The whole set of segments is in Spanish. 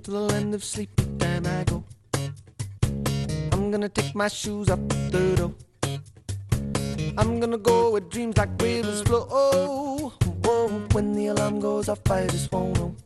to the land of sleepy time I go. I'm gonna take my shoes up the door. I'm gonna go where dreams like rivers flow. Oh, whoa, when the alarm goes off, I just won't know.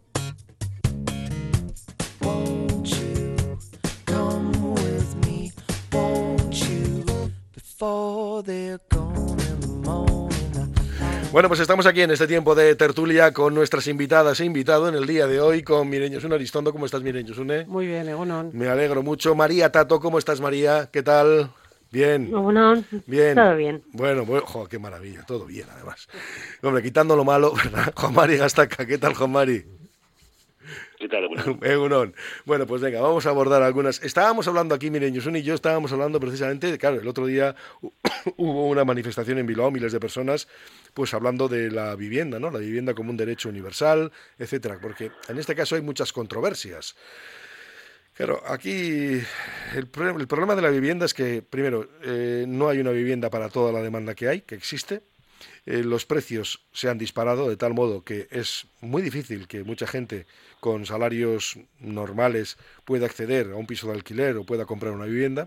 Won't you come with me? Won't you? Before they're gone in the morning. Bueno, pues estamos aquí en este tiempo de tertulia con nuestras invitadas e invitado en el día de hoy con Miren Josune Aristondo. ¿Cómo estás, Miren Josune? Muy bien, Egunon. Me alegro mucho. María Tato, ¿cómo estás, María? ¿Qué tal? Bien. Egunon. Bien. Todo bien. Bueno, qué maravilla, todo bien además. Hombre, quitando lo malo, ¿verdad? Juan Mari Gastaca, ¿qué tal, Juan Mari? ¿Qué tal, Egunon? Egunon. Bueno, pues venga, vamos a abordar algunas. Estábamos hablando aquí, Miren Josune y yo estábamos hablando precisamente, claro, el otro día hubo una manifestación en Bilbao, miles de personas, pues hablando de la vivienda, ¿no? La vivienda como un derecho universal, etcétera, porque en este caso hay muchas controversias. Claro, aquí el problema de la vivienda es que, primero, no hay una vivienda para toda la demanda que hay, que existe. Los precios se han disparado de tal modo que es muy difícil que mucha gente con salarios normales pueda acceder a un piso de alquiler o pueda comprar una vivienda.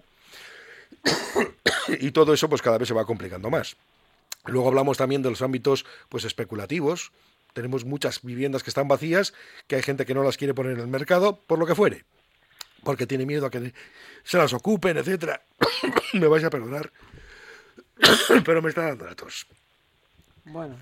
Y todo eso pues cada vez se va complicando más. Luego hablamos también de los ámbitos pues especulativos. Tenemos muchas viviendas que están vacías, que hay gente que no las quiere poner en el mercado, por lo que fuere, porque tiene miedo a que se las ocupen, etcétera. Me vais a perdonar, pero me está dando la tos. Bueno,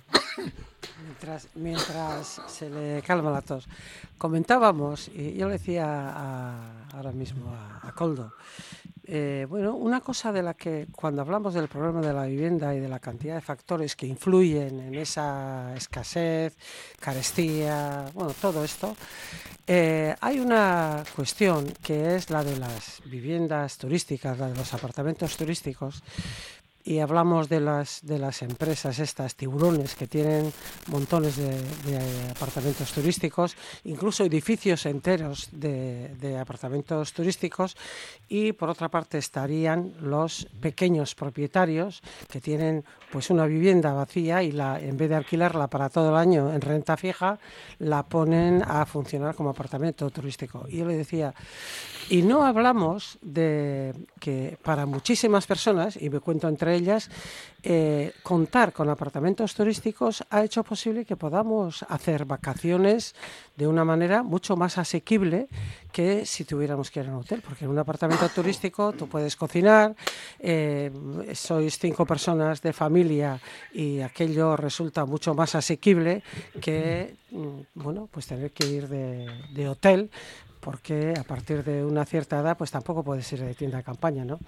mientras se le calma la tos, comentábamos, y yo le decía ahora mismo a Koldo, bueno, una cosa de la que cuando hablamos del problema de la vivienda y de la cantidad de factores que influyen en esa escasez, carestía, bueno, todo esto, hay una cuestión que es la de las viviendas turísticas, la de los apartamentos turísticos. Y hablamos de las empresas estas, tiburones, que tienen montones de apartamentos turísticos, incluso edificios enteros de apartamentos turísticos, y por otra parte estarían los pequeños propietarios que tienen pues una vivienda vacía y en vez de alquilarla para todo el año en renta fija, la ponen a funcionar como apartamento turístico. Y yo le decía, y no hablamos de que para muchísimas personas, y me cuento entre ellas, contar con apartamentos turísticos ha hecho posible que podamos hacer vacaciones de una manera mucho más asequible que si tuviéramos que ir a un hotel, porque en un apartamento turístico tú puedes cocinar, sois 5 personas de familia y aquello resulta mucho más asequible que bueno, pues tener que ir de hotel, porque a partir de una cierta edad pues tampoco puedes ir de tienda de campaña, ¿no?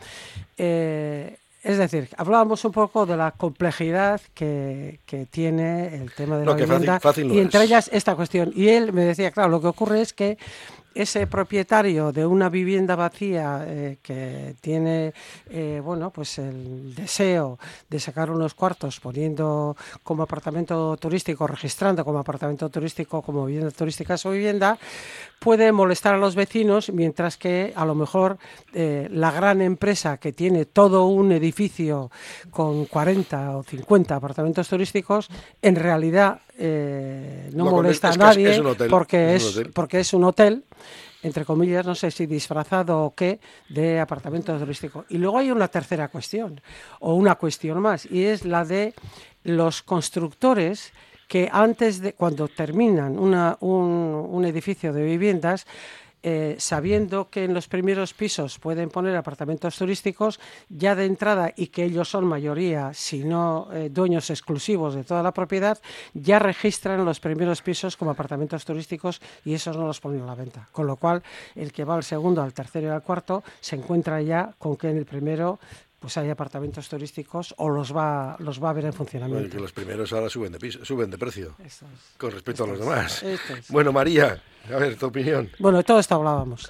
Es decir, hablábamos un poco de la complejidad que tiene el tema de la vivienda, fácil no y entre es. ellas esta cuestión. Y él me decía, claro, lo que ocurre es que ese propietario de una vivienda vacía que tiene bueno, pues el deseo de sacar unos cuartos poniendo como apartamento turístico, registrando como apartamento turístico, como vivienda turística su vivienda, puede molestar a los vecinos, mientras que a lo mejor la gran empresa que tiene todo un edificio con 40 o 50 apartamentos turísticos, en realidad no molesta a nadie, porque es un hotel, entre comillas, no sé si disfrazado o qué, de apartamento turístico. Y luego hay una tercera cuestión, o una cuestión más, y es la de los constructores que cuando terminan un edificio de viviendas, sabiendo que en los primeros pisos pueden poner apartamentos turísticos ya de entrada, y que ellos son mayoría, si no dueños exclusivos de toda la propiedad, ya registran los primeros pisos como apartamentos turísticos y esos no los ponen a la venta. Con lo cual, el que va al segundo, al tercero y al cuarto se encuentra ya con que en el primero pues hay apartamentos turísticos o los va a ver en funcionamiento. Bueno, que los primeros ahora suben de precio con respecto a los demás. Es. Bueno, María, a ver, tu opinión. Bueno, de todo esto hablábamos.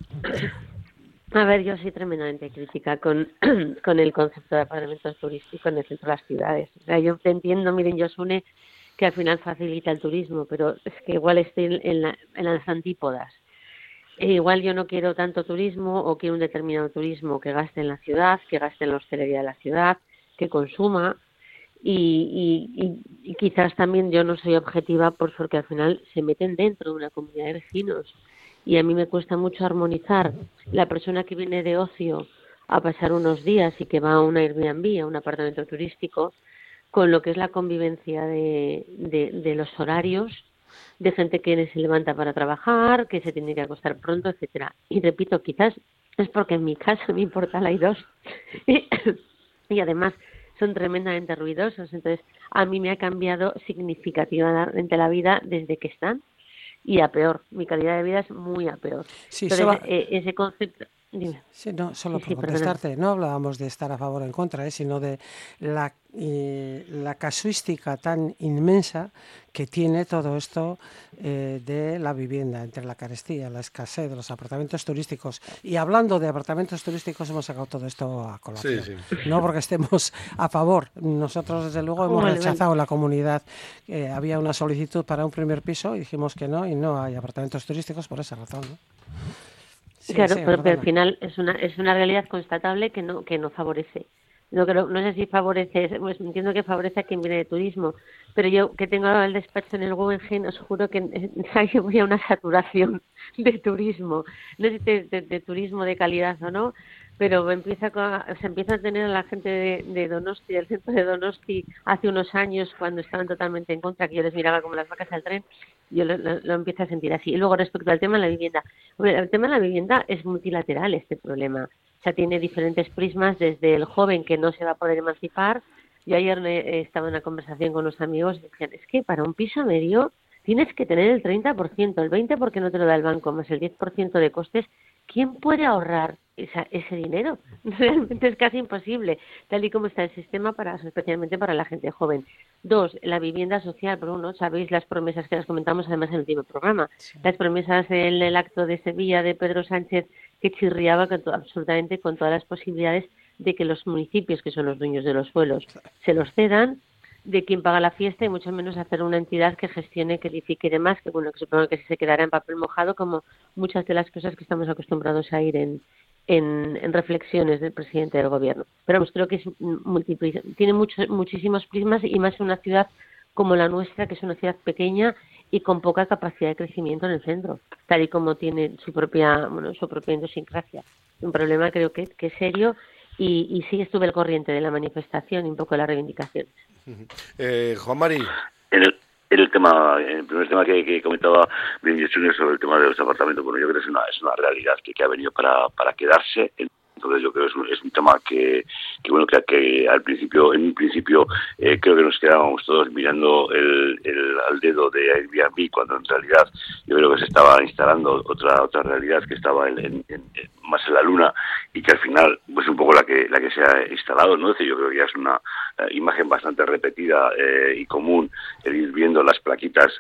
A ver, yo soy tremendamente crítica con el concepto de apartamentos turísticos en el centro de las ciudades. O sea, yo te entiendo, Miren Josune, que al final facilita el turismo, pero es que igual estoy en las antípodas. Igual yo no quiero tanto turismo, o quiero un determinado turismo que gaste en la ciudad, que gaste en la hostelería de la ciudad, que consuma, y quizás también yo no soy objetiva porque al final se meten dentro de una comunidad de vecinos y a mí me cuesta mucho armonizar la persona que viene de ocio a pasar unos días y que va a un Airbnb, a un apartamento turístico, con lo que es la convivencia de los horarios, de gente que se levanta para trabajar, que se tiene que acostar pronto, etcétera. Y repito, quizás es porque en mi casa me importa la I2 y además son tremendamente ruidosos, entonces a mí me ha cambiado significativamente la vida desde que están, y a peor, mi calidad de vida es muy a peor. Sí, entonces, ese concepto... Dime. Sí, no, solo Sí, por contestarte, no hablábamos de estar a favor o en contra, sino de la casuística tan inmensa que tiene todo esto de la vivienda, entre la carestía, la escasez de los apartamentos turísticos. Y hablando de apartamentos turísticos, hemos sacado todo esto a colación. Sí. No porque estemos a favor. Nosotros, desde luego, hemos rechazado en la comunidad. Había una solicitud para un primer piso y dijimos que no, y no hay apartamentos turísticos por esa razón, ¿no? Sí, claro, sí, pero al final es una realidad constatable que no favorece. No sé si favorece, pues entiendo que favorece a quien viene de turismo, pero yo que tengo el despacho en el Guggenheim, os juro que voy a una saturación de turismo. No sé si de turismo de calidad o no, pero se empieza a tener a la gente de Donosti, del centro de Donosti, hace unos años, cuando estaban totalmente en contra, que yo les miraba como las vacas al tren, yo lo empiezo a sentir así. Y luego, respecto al tema de la vivienda, el tema de la vivienda es multilateral, este problema. O sea, tiene diferentes prismas, desde el joven que no se va a poder emancipar. Yo ayer estaba en una conversación con unos amigos y decían, es que para un piso medio tienes que tener el 30%, el 20% porque no te lo da el banco, más el 10% de costes. ¿Quién puede ahorrar ese dinero? Realmente es casi imposible, tal y como está el sistema, especialmente para la gente joven. 2, la vivienda social, por uno, sabéis las promesas que las comentamos además en el último programa, las promesas en el acto de Sevilla de Pedro Sánchez, que chirriaba absolutamente con todas las posibilidades de que los municipios, que son los dueños de los suelos, se los cedan, de quien paga la fiesta, y mucho menos hacer una entidad que gestione, que edifique y demás, que bueno, que supongo que se quedará en papel mojado, como muchas de las cosas que estamos acostumbrados a ir en reflexiones del presidente del gobierno. Pero vamos, creo que tiene muchísimos prismas, y más en una ciudad como la nuestra, que es una ciudad pequeña y con poca capacidad de crecimiento en el centro, tal y como tiene su propia idiosincrasia. Un problema creo que es serio, y sí estuve al corriente de la manifestación y un poco de la reivindicación. Juan Mari. El primer tema que comentaba Junior sobre el tema de los apartamentos, bueno, yo creo que es una realidad que ha venido para quedarse. Entonces yo creo que es un tema que al principio, creo que nos quedábamos todos mirando al dedo de Airbnb, cuando en realidad yo creo que se estaba instalando otra realidad que estaba más en la luna, y que al final pues un poco la que se ha instalado, ¿no? Es decir, yo creo que ya es una imagen bastante repetida y común el ir viendo las plaquitas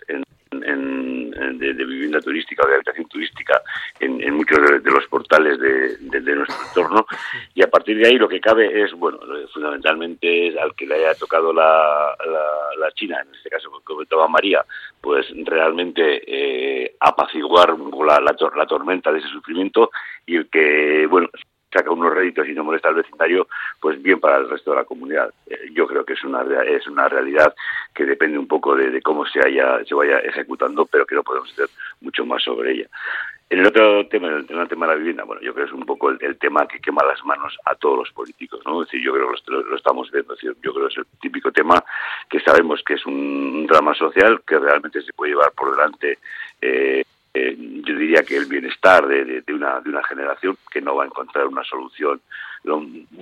de vivienda turística o de habitación turística en muchos de los portales de nuestro entorno, y a partir de ahí lo que cabe es, bueno, fundamentalmente es al que le haya tocado la China, en este caso como comentaba María, pues realmente apaciguar la tormenta de ese sufrimiento, y el que, bueno, saca unos réditos y no molesta al vecindario, pues bien para el resto de la comunidad. Yo creo que es una realidad que depende un poco de cómo se vaya ejecutando, pero que no podemos hacer mucho más sobre ella. En el otro tema, el tema de la vivienda, bueno, yo creo que es un poco el tema que quema las manos a todos los políticos, ¿no? Es decir, yo creo que lo estamos viendo, es decir, yo creo que es el típico tema que sabemos que es un drama social que realmente se puede llevar por delante, yo diría que el bienestar de una generación que no va a encontrar una solución, lo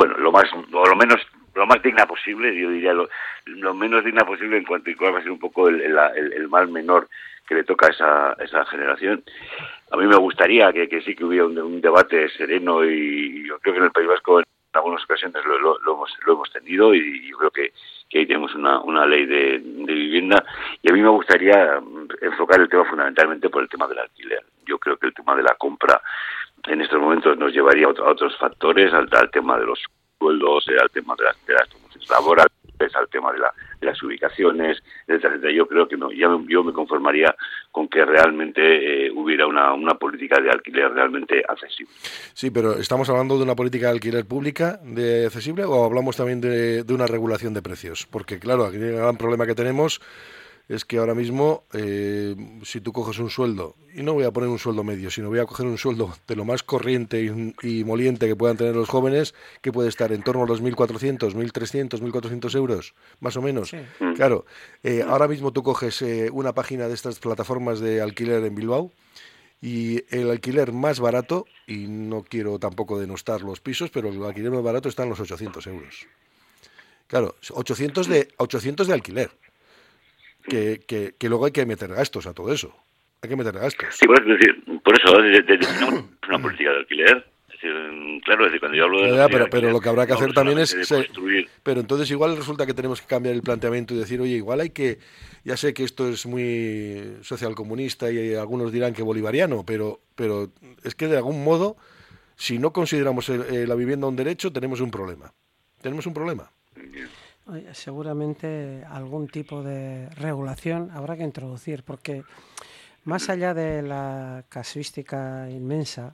más digna posible, yo diría lo menos digna posible, en cuanto a cuál va a ser un poco el mal menor que le toca a esa generación. A mí me gustaría que sí que hubiera un debate sereno, y yo creo que en el País Vasco en algunas ocasiones lo hemos tenido, y yo creo que ahí tenemos una ley de vivienda, y a mí me gustaría enfocar el tema fundamentalmente por el tema del alquiler. Yo creo que el tema de la compra en estos momentos nos llevaría a otros factores, al tema de los sueldos, al tema de las promociones laborales, al tema de las ubicaciones, etcétera. Yo creo que no, yo me conformaría con que realmente hubiera una política de alquiler realmente accesible. Sí, pero ¿estamos hablando de una política de alquiler pública de accesible, o hablamos también de una regulación de precios? Porque claro, aquí el gran problema que tenemos es que ahora mismo, si tú coges un sueldo, y no voy a poner un sueldo medio, sino voy a coger un sueldo de lo más corriente y moliente que puedan tener los jóvenes, que puede estar en torno a los 1.400, 1.300, 1.400 euros, más o menos. Sí. Claro, ahora mismo tú coges una página de estas plataformas de alquiler en Bilbao, y el alquiler más barato, y no quiero tampoco denostar los pisos, pero el alquiler más barato está en los 800 euros. Claro, 800 de alquiler. Que luego hay que meter gastos a todo eso. Hay que meter gastos. Sí, por eso tenemos una política de alquiler. Es decir, claro, es decir, cuando yo hablo de... Pero lo que habrá que hacer también es... construir. Pero entonces igual resulta que tenemos que cambiar el planteamiento y decir, oye, igual hay que... Ya sé que esto es muy socialcomunista y algunos dirán que bolivariano, pero es que de algún modo, si no consideramos la vivienda un derecho, tenemos un problema. Tenemos un problema. Seguramente algún tipo de regulación habrá que introducir, porque más allá de la casuística inmensa,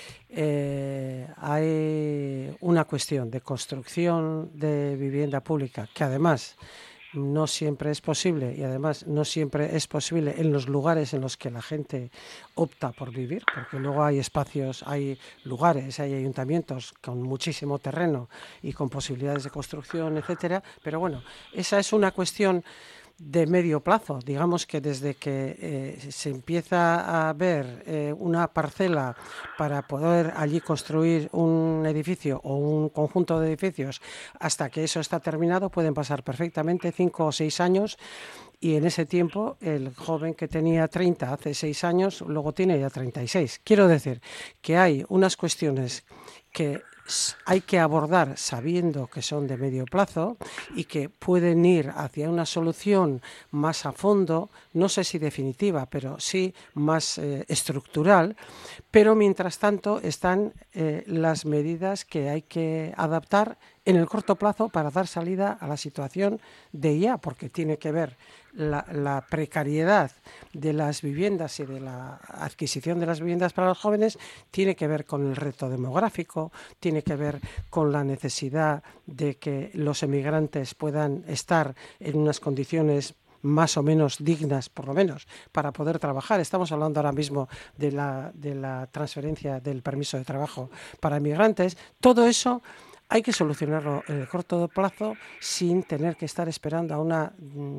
hay una cuestión de construcción de vivienda pública que además no siempre es posible, y además no siempre es posible en los lugares en los que la gente opta por vivir, porque luego hay espacios, hay lugares, hay ayuntamientos con muchísimo terreno y con posibilidades de construcción, etcétera. Pero bueno, esa es una cuestión de medio plazo. Digamos que desde que se empieza a ver una parcela para poder allí construir un edificio o un conjunto de edificios hasta que eso está terminado pueden pasar perfectamente 5 o 6 años, y en ese tiempo el joven que tenía 30 hace 6 años luego tiene ya 36. Quiero decir que hay unas cuestiones que hay que abordar sabiendo que son de medio plazo y que pueden ir hacia una solución más a fondo, no sé si definitiva, pero sí más estructural. Pero mientras tanto están las medidas que hay que adaptar en el corto plazo para dar salida a la situación de ya, porque tiene que ver la precariedad de las viviendas y de la adquisición de las viviendas para los jóvenes, tiene que ver con el reto demográfico, tiene que ver con la necesidad de que los emigrantes puedan estar en unas condiciones más o menos dignas, por lo menos, para poder trabajar. Estamos hablando ahora mismo de la transferencia del permiso de trabajo para emigrantes. Todo eso hay que solucionarlo en el corto plazo sin tener que estar esperando a una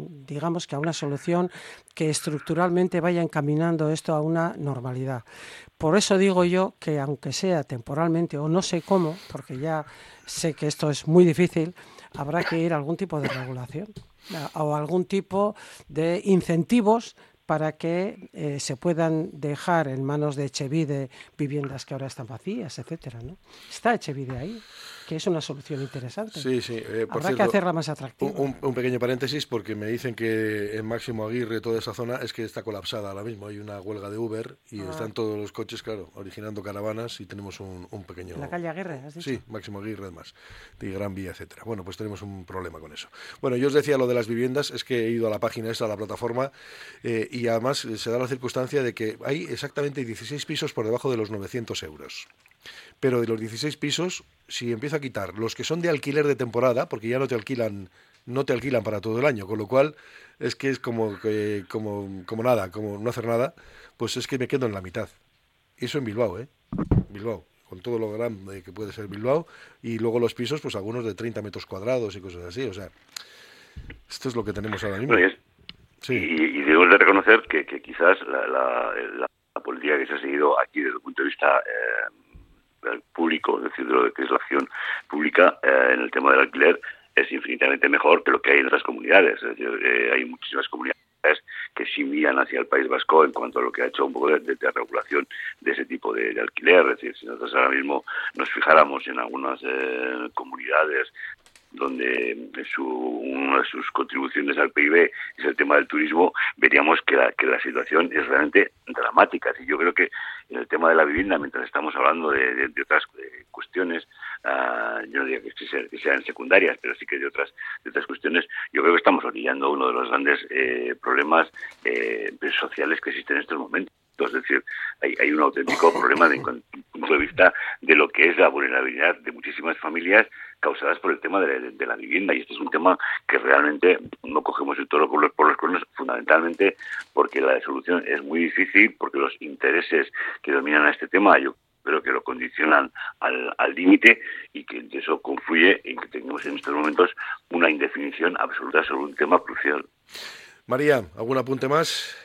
solución que estructuralmente vaya encaminando esto a una normalidad. Por eso digo yo que aunque sea temporalmente o no sé cómo, porque ya sé que esto es muy difícil, habrá que ir a algún tipo de regulación o algún tipo de incentivos para que se puedan dejar en manos de Etxebide viviendas que ahora están vacías, etcétera, ¿no? Está Etxebide ahí, que es una solución interesante. Sí. Por Habrá cierto, que hacerla más atractiva. Un pequeño paréntesis, porque me dicen que en Máximo Aguirre, toda esa zona, es que está colapsada ahora mismo. Hay una huelga de Uber y están todos los coches, claro, originando caravanas, y tenemos un pequeño... ¿En la calle Aguirre, has dicho? Sí, Máximo Aguirre, además, de Gran Vía, etcétera. Bueno, pues tenemos un problema con eso. Bueno, yo os decía lo de las viviendas, es que he ido a la página esta, a la plataforma, y además se da la circunstancia de que hay exactamente 16 pisos por debajo de los 900 euros. Pero de los 16 pisos, si empiezo a quitar los que son de alquiler de temporada, porque ya no te alquilan para todo el año, con lo cual es que es como nada, como no hacer nada, pues es que me quedo en la mitad. Eso en Bilbao, Bilbao, con todo lo grande que puede ser Bilbao, y luego los pisos, pues algunos de 30 metros cuadrados y cosas así, o sea, esto es lo que tenemos ahora mismo. Sí. Y debemos de reconocer que quizás la política que se ha seguido aquí desde el punto de vista público, es decir, de lo que es la acción pública en el tema del alquiler, es infinitamente mejor que lo que hay en otras comunidades. Es decir, hay muchísimas comunidades que sí miran hacia el País Vasco en cuanto a lo que ha hecho un poco de regulación de ese tipo de alquiler. Es decir, si nosotros ahora mismo nos fijáramos en algunas comunidades donde una de sus contribuciones al PIB es el tema del turismo, veríamos que la situación es realmente dramática. Y yo creo que en el tema de la vivienda, mientras estamos hablando de otras cuestiones, yo no diría que sean secundarias, pero sí que de otras cuestiones, yo creo que estamos orillando uno de los grandes problemas sociales que existen en estos momentos. Es decir, hay un auténtico problema desde el punto de vista de lo que es la vulnerabilidad de muchísimas familias causadas por el tema de la vivienda. Y este es un tema que realmente no cogemos el toro por los cuernos, fundamentalmente porque la solución es muy difícil, porque los intereses que dominan a este tema, yo creo que lo condicionan al límite, y que eso confluye en que tenemos en estos momentos una indefinición absoluta sobre un tema crucial. María, ¿algún apunte más?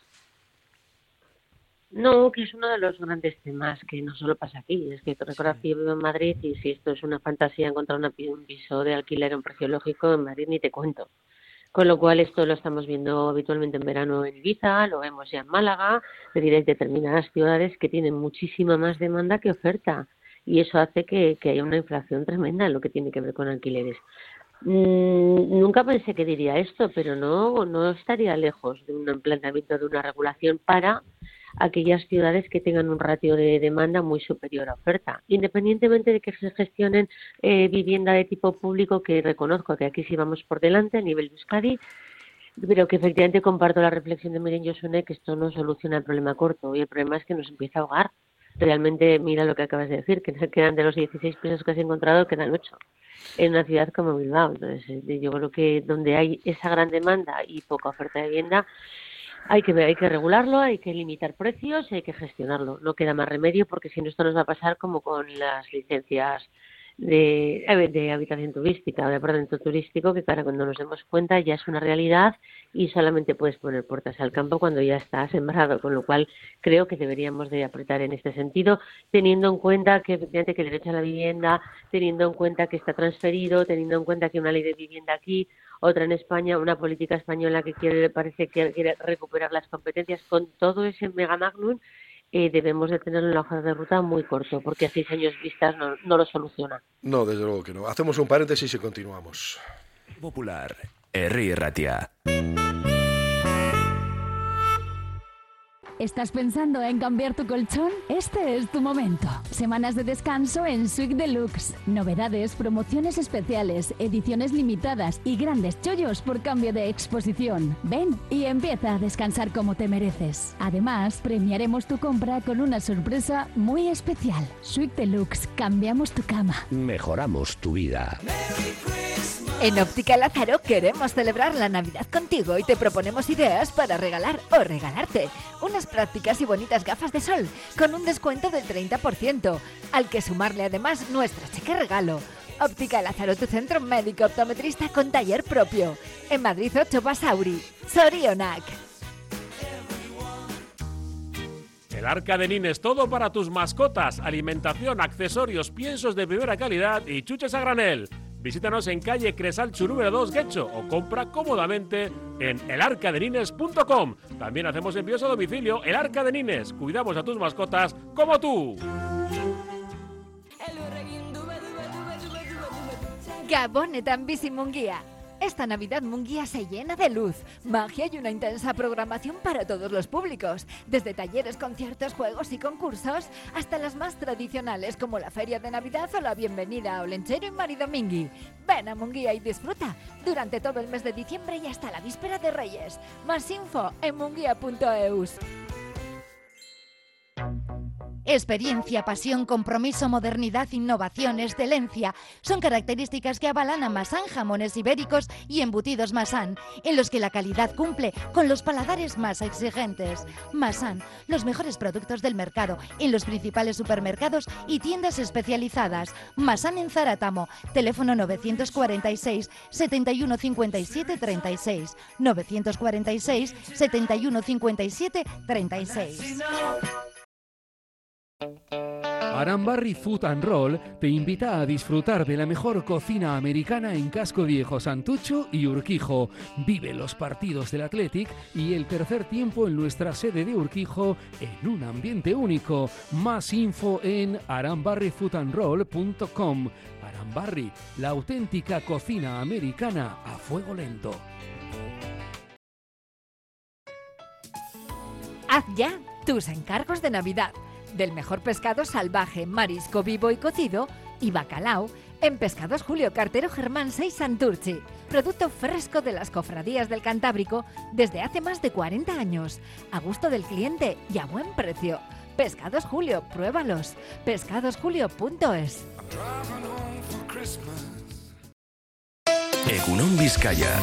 No, que es uno de los grandes temas que no solo pasa aquí. Es que recuerda que yo vivo en Madrid y si esto es una fantasía encontrar un piso de alquiler a un precio lógico, en Madrid ni te cuento. Con lo cual esto lo estamos viendo habitualmente en verano en Ibiza, lo vemos ya en Málaga, es decir, hay determinadas ciudades que tienen muchísima más demanda que oferta y eso hace que haya una inflación tremenda en lo que tiene que ver con alquileres. Nunca pensé que diría esto, pero no estaría lejos de un planteamiento de una regulación para aquellas ciudades que tengan un ratio de demanda muy superior a oferta, independientemente de que se gestionen vivienda de tipo público, que reconozco que aquí sí vamos por delante a nivel de Euskadi, pero que efectivamente comparto la reflexión de Miren Josune, que esto no soluciona el problema a corto y el problema es que nos empieza a ahogar. Realmente, mira lo que acabas de decir, que quedan de los 16 pisos que has encontrado, quedan 8 en una ciudad como Bilbao. Entonces, yo creo que donde hay esa gran demanda y poca oferta de vivienda, hay que regularlo, hay que limitar precios, hay que gestionarlo. No queda más remedio, porque si no esto nos va a pasar como con las licencias de habitación turística, de apartamento turístico, que claro, cuando nos demos cuenta ya es una realidad y solamente puedes poner puertas al campo cuando ya está sembrado, con lo cual creo que deberíamos de apretar en este sentido, teniendo en cuenta que efectivamente que el derecho a la vivienda, teniendo en cuenta que está transferido, teniendo en cuenta que una ley de vivienda aquí, otra en España, una política española que parece que quiere recuperar las competencias. Con todo ese mega magnum, debemos de tenerlo en la hoja de ruta muy corto, porque a 6 años vistas no lo soluciona. No, desde luego que no. Hacemos un paréntesis y continuamos. Popular, Herri Ratia. ¿Estás pensando en cambiar tu colchón? Este es tu momento. Semanas de descanso en Suite Deluxe. Novedades, promociones especiales, ediciones limitadas y grandes chollos por cambio de exposición. Ven y empieza a descansar como te mereces. Además, premiaremos tu compra con una sorpresa muy especial. Suite Deluxe. Cambiamos tu cama. Mejoramos tu vida. En Óptica Lázaro queremos celebrar la Navidad contigo y te proponemos ideas para regalar o regalarte unas prácticas y bonitas gafas de sol con un descuento del 30%, al que sumarle además nuestro cheque regalo. Óptica Lázaro, tu centro médico optometrista con taller propio. En Madrid 8 Basauri. Sorionak. El Arca de Nines, todo para tus mascotas, alimentación, accesorios, piensos de primera calidad y chuches a granel. Visítanos en calle Cresalchu número 2 Guecho o compra cómodamente en elarcadenines.com. También hacemos envíos a domicilio. El Arca de Nines, cuidamos a tus mascotas como tú. Gabonetan bizi Munguía. Esta Navidad Munguía se llena de luz, magia y una intensa programación para todos los públicos, desde talleres, conciertos, juegos y concursos, hasta las más tradicionales como la Feria de Navidad o la bienvenida a Olenchero y Maridomingui. Ven a Munguía y disfruta durante todo el mes de diciembre y hasta la víspera de Reyes. Más info en munguía.eus. Experiencia, pasión, compromiso, modernidad, innovación, excelencia son características que avalan a Masán Jamones Ibéricos y Embutidos Masán, en los que la calidad cumple con los paladares más exigentes. Masán, los mejores productos del mercado en los principales supermercados y tiendas especializadas. Masán en Zarátamo, teléfono 946 71 57 36, 946 71 57 36. Arambarri Food and Roll te invita a disfrutar de la mejor cocina americana en Casco Viejo, Santucho y Urquijo. Vive los partidos del Athletic y el tercer tiempo en nuestra sede de Urquijo en un ambiente único. Más info en arambarrifoodandroll.com. Arambarri, la auténtica cocina americana a fuego lento. Haz ya tus encargos de Navidad. Del mejor pescado salvaje, marisco vivo y cocido y bacalao en Pescados Julio Cartero Germán 6 Santurchi. Producto fresco de las cofradías del Cantábrico desde hace más de 40 años. A gusto del cliente y a buen precio. Pescados Julio, pruébalos. Pescadosjulio.es. Egunon Vizcaya.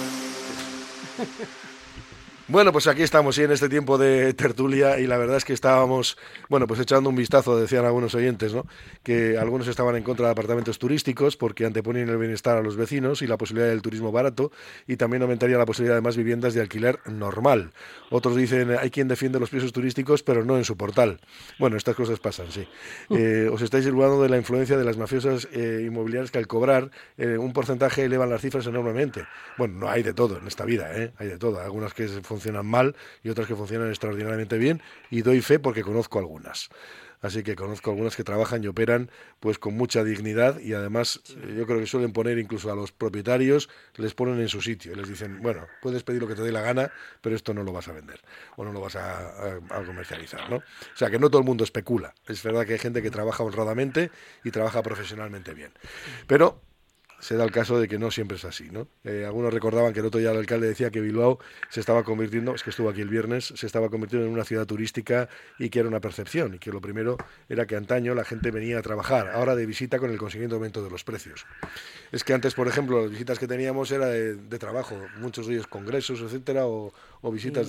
Bueno, pues aquí estamos, sí, en este tiempo de tertulia, y la verdad es que estábamos, bueno, pues echando un vistazo, decían algunos oyentes, ¿no?, que algunos estaban en contra de apartamentos turísticos porque anteponen el bienestar a los vecinos y la posibilidad del turismo barato, y también aumentaría la posibilidad de más viviendas de alquiler normal. Otros dicen, hay quien defiende los pisos turísticos, pero no en su portal. Bueno, estas cosas pasan, sí. Os estáis hablando de la influencia de las mafiosas inmobiliarias, que al cobrar un porcentaje elevan las cifras enormemente. Bueno, no hay de todo en esta vida, hay de todo. Algunas que funcionan mal y otras que funcionan extraordinariamente bien, y doy fe porque conozco algunas. Así que conozco algunas que trabajan y operan pues con mucha dignidad, y además yo creo que suelen poner incluso a los propietarios, les ponen en su sitio y les dicen, bueno, puedes pedir lo que te dé la gana, pero esto no lo vas a vender o no lo vas a comercializar, ¿no? O sea, que no todo el mundo especula. Es verdad que hay gente que trabaja honradamente y trabaja profesionalmente bien, pero se da el caso de que no siempre es así, ¿no? Algunos recordaban que el otro día el alcalde decía que Bilbao se estaba convirtiendo, es que estuvo aquí el viernes, se estaba convirtiendo en una ciudad turística, y que era una percepción, y que lo primero era que antaño la gente venía a trabajar, ahora de visita, con el consiguiente aumento de los precios. Es que antes, por ejemplo, las visitas que teníamos era de trabajo, muchos de ellos congresos, etcétera, o visitas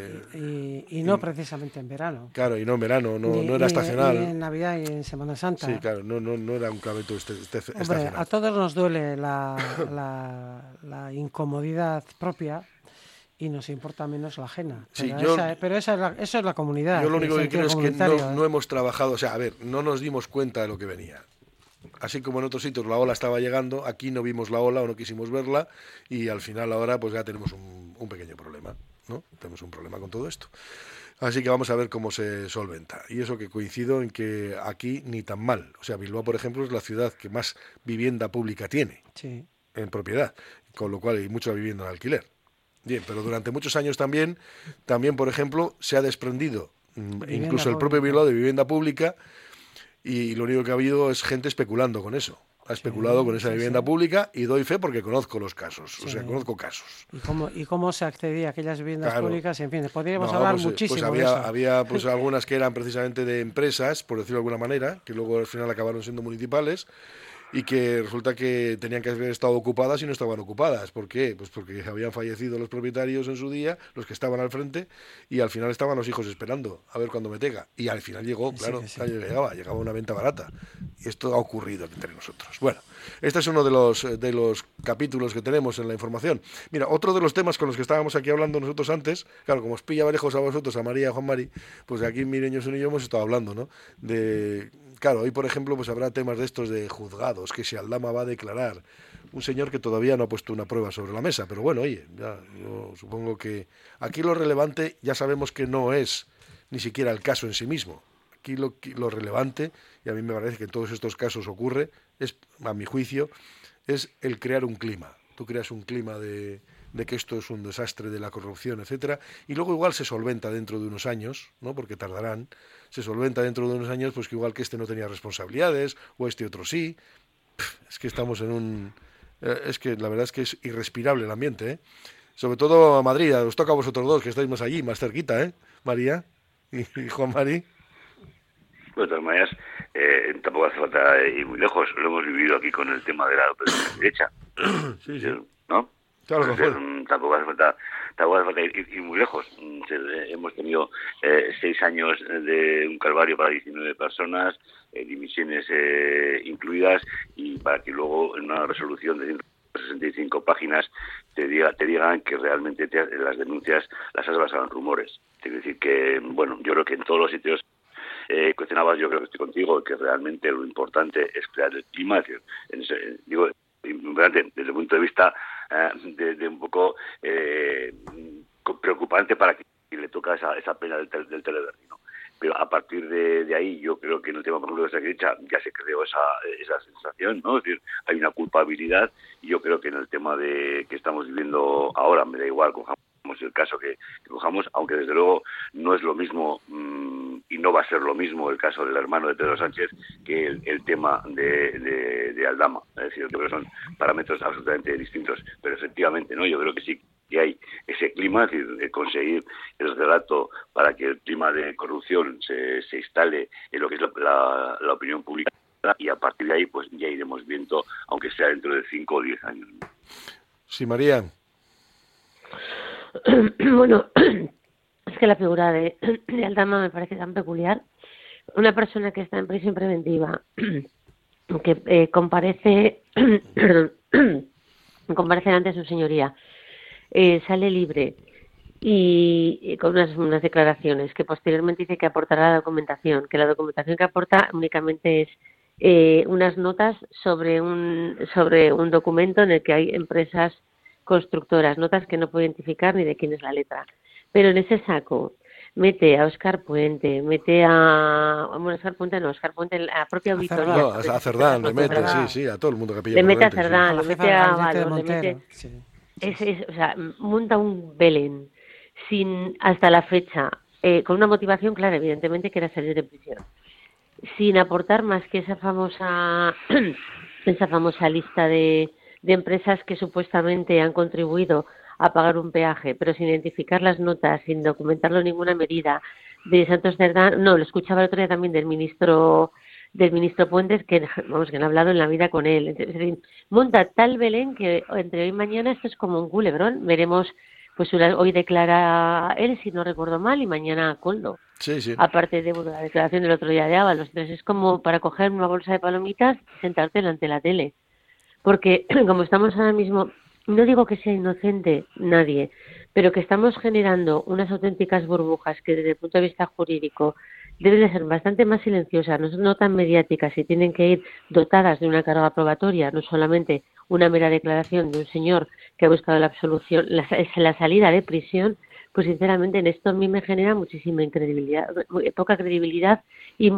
y no precisamente en verano. Claro, y no en verano, no era estacional. Ni en Navidad y en Semana Santa. Sí, claro, no era un cabeto estacional. Hombre, a todos nos duele la incomodidad propia, y nos importa menos la ajena. Pero eso es la comunidad. Yo lo único que creo es que no hemos trabajado, o sea, a ver, no nos dimos cuenta de lo que venía. Así como en otros sitios la ola estaba llegando, aquí no vimos la ola o no quisimos verla, y al final ahora pues ya tenemos un pequeño problema, ¿no? Tenemos un problema con todo esto. Así que vamos a ver cómo se solventa. Y eso, que coincido en que aquí ni tan mal. O sea, Bilbao, por ejemplo, es la ciudad que más vivienda pública tiene, sí, en propiedad, con lo cual hay mucha vivienda en alquiler. Bien, pero durante muchos años también, por ejemplo, se ha desprendido incluso el propio Bilbao de vivienda pública, y lo único que ha habido es gente especulando con eso. Ha especulado con esa vivienda pública, y doy fe porque conozco los casos, o sea, conozco casos. ¿Y cómo se accedía a aquellas viviendas públicas? En fin, podríamos hablar muchísimo pues de eso. Había pues algunas que eran precisamente de empresas, por decirlo de alguna manera, que luego al final acabaron siendo municipales, y que resulta que tenían que haber estado ocupadas y no estaban ocupadas. ¿Por qué? Pues porque habían fallecido los propietarios en su día, los que estaban al frente, y al final estaban los hijos esperando a ver cuándo me tega. Y al final llegó, claro, llegaba una venta barata. Y esto ha ocurrido entre nosotros. Bueno, este es uno de los capítulos que tenemos en la información. Mira, otro de los temas con los que estábamos aquí hablando nosotros antes, claro, como os pilla lejos a vosotros, a María y a Juan Mari, pues aquí Mireños y yo hemos estado hablando, ¿no? Claro, hoy, por ejemplo, pues habrá temas de estos de juzgados, que si Aldama va a declarar, un señor que todavía no ha puesto una prueba sobre la mesa, pero bueno, oye, ya, yo supongo que aquí lo relevante ya sabemos que no es ni siquiera el caso en sí mismo. Aquí lo relevante, y a mí me parece que en todos estos casos ocurre, es, a mi juicio, es el crear un clima. Tú creas un clima de que esto es un desastre, de la corrupción, etcétera, y luego igual se solventa dentro de unos años, ¿no? Porque tardarán, se solventa dentro de unos años, pues que igual que este no tenía responsabilidades, o este otro sí. Es que estamos en es que la verdad es que es irrespirable el ambiente, ¿eh? Sobre todo a Madrid, os toca a vosotros dos, que estáis más allí, más cerquita, ¿eh? María y Juan Mari. De todas maneras, tampoco hace falta ir muy lejos. Lo hemos vivido aquí con el tema de la derecha. Sí. ¿No? Claro, tampoco hace falta ir muy lejos. Hemos tenido 6 años de un calvario para 19 personas, dimisiones incluidas, y para que luego en una resolución de 165 páginas te digan que realmente las denuncias las has basado en rumores. Es decir, que, bueno, yo creo que en todos los sitios cuestionabas, yo creo que estoy contigo, que realmente lo importante es crear el clima. Es decir, digo, desde el punto de vista de un poco preocupante para quien le toca esa pena del teleberrino. Pero a partir de ahí, yo creo que en el tema, por ejemplo, de esa derecha ya se creó esa sensación, ¿no? Es decir, hay una culpabilidad, y yo creo que en el tema que estamos viviendo ahora, me da igual, cojamos el caso que cojamos, aunque desde luego no es lo mismo, y no va a ser lo mismo el caso del hermano de Pedro Sánchez que el tema de Aldama. Es decir, yo creo que son parámetros absolutamente distintos, pero efectivamente, ¿no? Yo creo que sí que hay ese clima, es decir, de conseguir el relato para que el clima de corrupción se instale en lo que es la opinión pública, y a partir de ahí pues ya iremos viendo, aunque sea dentro de 5 o 10 años. Sí, María. Bueno, es que la figura de Aldama me parece tan peculiar. Una persona que está en prisión preventiva, que comparece, perdón, comparece ante su señoría, sale libre y con unas declaraciones que posteriormente dice que aportará la documentación, que la documentación que aporta únicamente es unas notas sobre un documento en el que hay empresas constructoras, notas que no puedo identificar ni de quién es la letra. Pero en ese saco mete a Óscar Puente, Óscar Puente, a propia auditoría. No, a Cerdán le mete, sí, a todo el mundo que pilla. Le mete a Puente, Cerdán, sí. le mete a Valor, le Montero, mete... O sea, monta un Belén sin hasta la fecha, con una motivación clara, evidentemente, que era salir de prisión, sin aportar más que esa famosa lista de empresas que supuestamente han contribuido a pagar un peaje, pero sin identificar las notas, sin documentarlo en ninguna medida, de Santos Cerdán. No, lo escuchaba el otro día también del ministro Puentes, que han hablado en la vida con él. Es decir, monta tal Belén que entre hoy y mañana esto es como un culebrón. Veremos, pues hoy declara él, si no recuerdo mal, y mañana Koldo. Sí. Aparte de la declaración del otro día de Ábalos. Entonces es como para coger una bolsa de palomitas y sentarte delante de la tele. Porque como estamos ahora mismo, no digo que sea inocente nadie, pero que estamos generando unas auténticas burbujas que desde el punto de vista jurídico deben de ser bastante más silenciosas, no tan mediáticas, y tienen que ir dotadas de una carga probatoria, no solamente una mera declaración de un señor que ha buscado la absolución, la salida de prisión. Pues sinceramente en esto a mí me genera muchísima incredibilidad, poca credibilidad y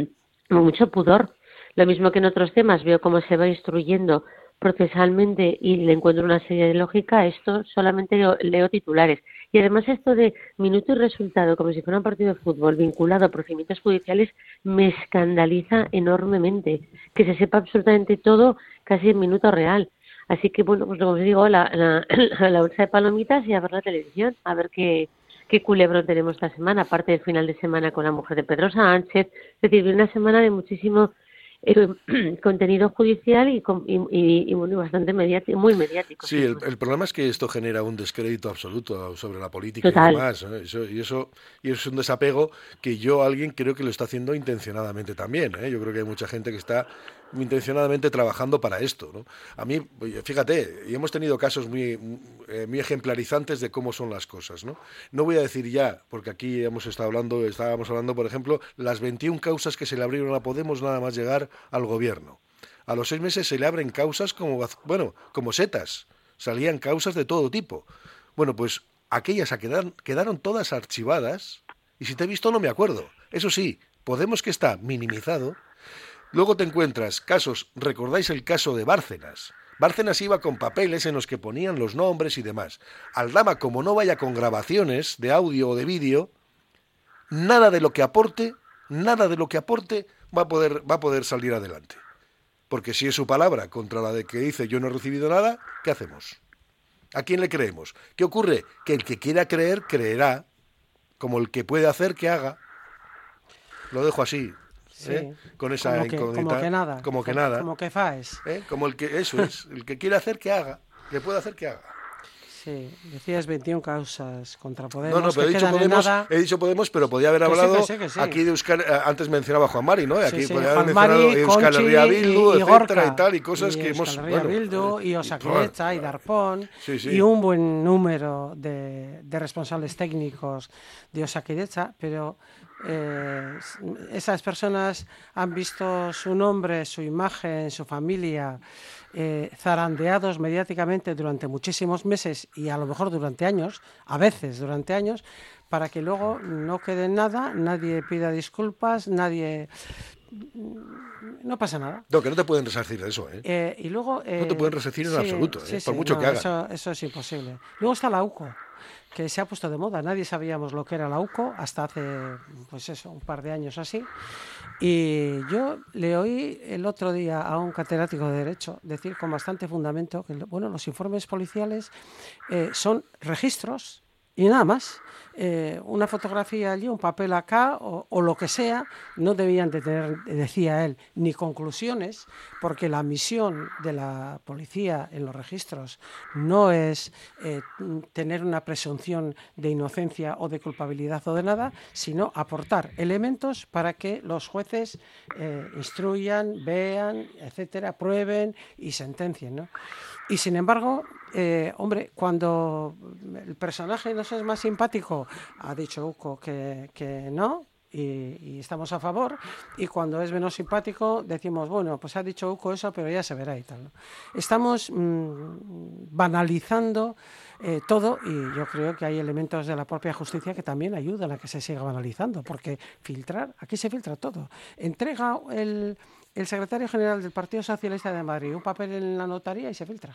mucho pudor. Lo mismo que en otros temas, veo cómo se va instruyendo procesalmente y le encuentro una serie de lógica. Esto solamente leo titulares. Y además esto de minuto y resultado, como si fuera un partido de fútbol vinculado a procedimientos judiciales, me escandaliza enormemente. Que se sepa absolutamente todo casi en minuto real. Así que, bueno, pues como os digo, la bolsa de palomitas y a ver la televisión, a ver qué culebrón tenemos esta semana, aparte del final de semana con la mujer de Pedro Sánchez. Es decir, una semana de muchísimo contenido judicial y bueno, bastante mediático, muy mediático. Sí, el problema es que esto genera un descrédito absoluto sobre la política. Total. Y demás, ¿eh? Eso es un desapego que alguien creo que lo está haciendo intencionadamente también, ¿eh? Yo creo que hay mucha gente que está intencionadamente trabajando para esto, ¿no? A mí, fíjate, y hemos tenido casos muy ejemplarizantes de cómo son las cosas, ¿no? No voy a decir ya, porque aquí estábamos hablando, por ejemplo, las 21 causas que se le abrieron a Podemos nada más llegar al gobierno. A los 6 meses se le abren causas como setas, salían causas de todo tipo. Bueno, pues aquellas quedaron todas archivadas, y si te he visto no me acuerdo. Eso sí, Podemos, que está minimizado. Luego te encuentras casos, recordáis el caso de Bárcenas. Bárcenas iba con papeles en los que ponían los nombres y demás. Aldama, como no vaya con grabaciones de audio o de vídeo, nada de lo que aporte va a poder salir adelante. Porque si es su palabra contra la de que dice yo no he recibido nada, ¿qué hacemos? ¿A quién le creemos? ¿Qué ocurre? Que el que quiera creer, creerá, como el que puede hacer, que haga. Lo dejo así. Sí, con esa incógnita, como que nada, como que faes, como el que eso es, el que quiere hacer que haga, que puede hacer que haga. Sí, decías 21 causas contra Podemos. No, pero he dicho Podemos, pero podía haber hablado que sí. Aquí de Euskal, antes mencionaba a Juan Mari, ¿no? Aquí podía haber mencionado Euskal Herria Bildu, etcétera, y tal, y cosas que hemos... Euskal Herria Bildu, y Osakidetza, y Darpón, y un buen número de responsables técnicos de Osakidetza, pero esas personas han visto su nombre, su imagen, su familia zarandeados mediáticamente durante muchísimos meses y a lo mejor durante años, a veces durante años, para que luego no quede nada, nadie pida disculpas, no pasa nada. No, que no te pueden resarcir de eso, ¿eh? Y luego, no te pueden resarcir en absoluto, por mucho que hagan. Eso es imposible. Luego está la UCO, que se ha puesto de moda. Nadie sabíamos lo que era la UCO hasta hace, pues eso, un par de años así. Y yo le oí el otro día a un catedrático de Derecho decir con bastante fundamento que, bueno, los informes policiales son registros Y nada más. Una fotografía allí, un papel acá o lo que sea, no debían de tener, decía él, ni conclusiones, porque la misión de la policía en los registros no es tener una presunción de inocencia o de culpabilidad o de nada, sino aportar elementos para que los jueces instruyan, vean, etcétera, prueben y sentencien, ¿no? Y sin embargo, hombre, cuando el personaje nos es más simpático, ha dicho Uco que no, y estamos a favor, y cuando es menos simpático decimos, bueno, pues ha dicho Uco eso, pero ya se verá y tal, ¿no? Estamos banalizando todo, y yo creo que hay elementos de la propia justicia que también ayudan a que se siga banalizando, porque aquí se filtra todo. Entrega el secretario general del Partido Socialista de Madrid un papel en la notaría y se filtra.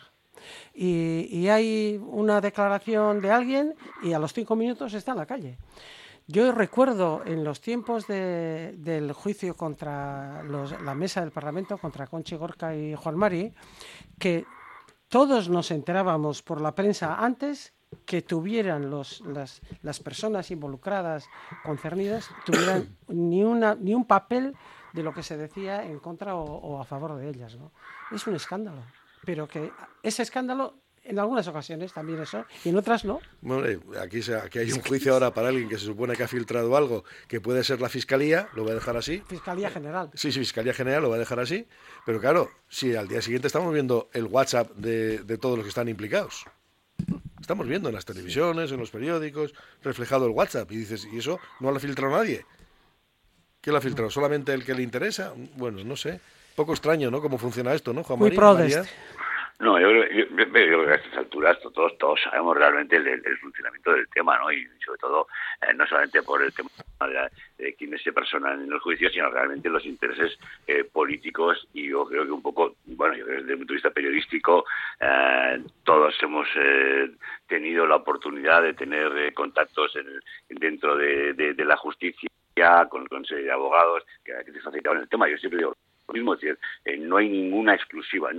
Y hay una declaración de alguien y a los 5 minutos está en la calle. Yo recuerdo en los tiempos del juicio contra la mesa del Parlamento, contra Conchi Gorka y Juan Mari, que todos nos enterábamos por la prensa antes que tuvieran las personas involucradas, concernidas, tuvieran ni un papel de lo que se decía en contra o a favor de ellas, ¿no? Es un escándalo, pero que ese escándalo en algunas ocasiones también eso, y en otras no. Bueno, aquí hay un juicio ahora para alguien que se supone que ha filtrado algo que puede ser la Fiscalía, lo va a dejar así. Fiscalía General. Sí, Fiscalía General lo va a dejar así, pero claro, si al día siguiente estamos viendo el WhatsApp de todos los que están implicados. Estamos viendo en las televisiones, en los periódicos, reflejado el WhatsApp, y dices, ¿y eso no lo ha filtrado nadie? ¿Quién lo ha filtrado? ¿Solamente el que le interesa? Bueno, no sé. Poco extraño, ¿no? Cómo funciona esto, ¿no, Juan María? No, yo creo que a estas alturas todos sabemos realmente el funcionamiento del tema, ¿no? Y sobre todo, no solamente por el tema de quienes se personan en el juicio, sino realmente los intereses políticos. Y yo creo que un poco, bueno, yo creo que desde el punto de vista periodístico, todos hemos tenido la oportunidad de tener contactos dentro de la justicia con el Consejo de Abogados que te facilitaban el tema. Yo siempre digo lo mismo, es decir, no hay ninguna exclusiva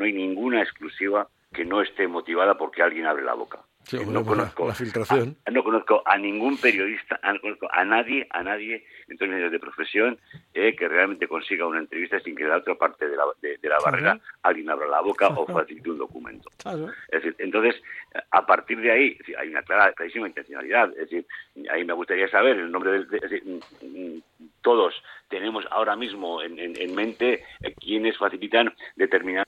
que no esté motivada porque alguien abre la boca. Sí, no conozco la filtración. No conozco a ningún periodista, no conozco a nadie en términos de profesión que realmente consiga una entrevista sin que de la otra parte de la barrera alguien abra la boca o facilite un documento. Claro. Es decir, entonces, a partir de ahí, hay una clarísima intencionalidad. Es decir, ahí me gustaría saber el nombre es decir, todos tenemos ahora mismo en mente quienes facilitan determinados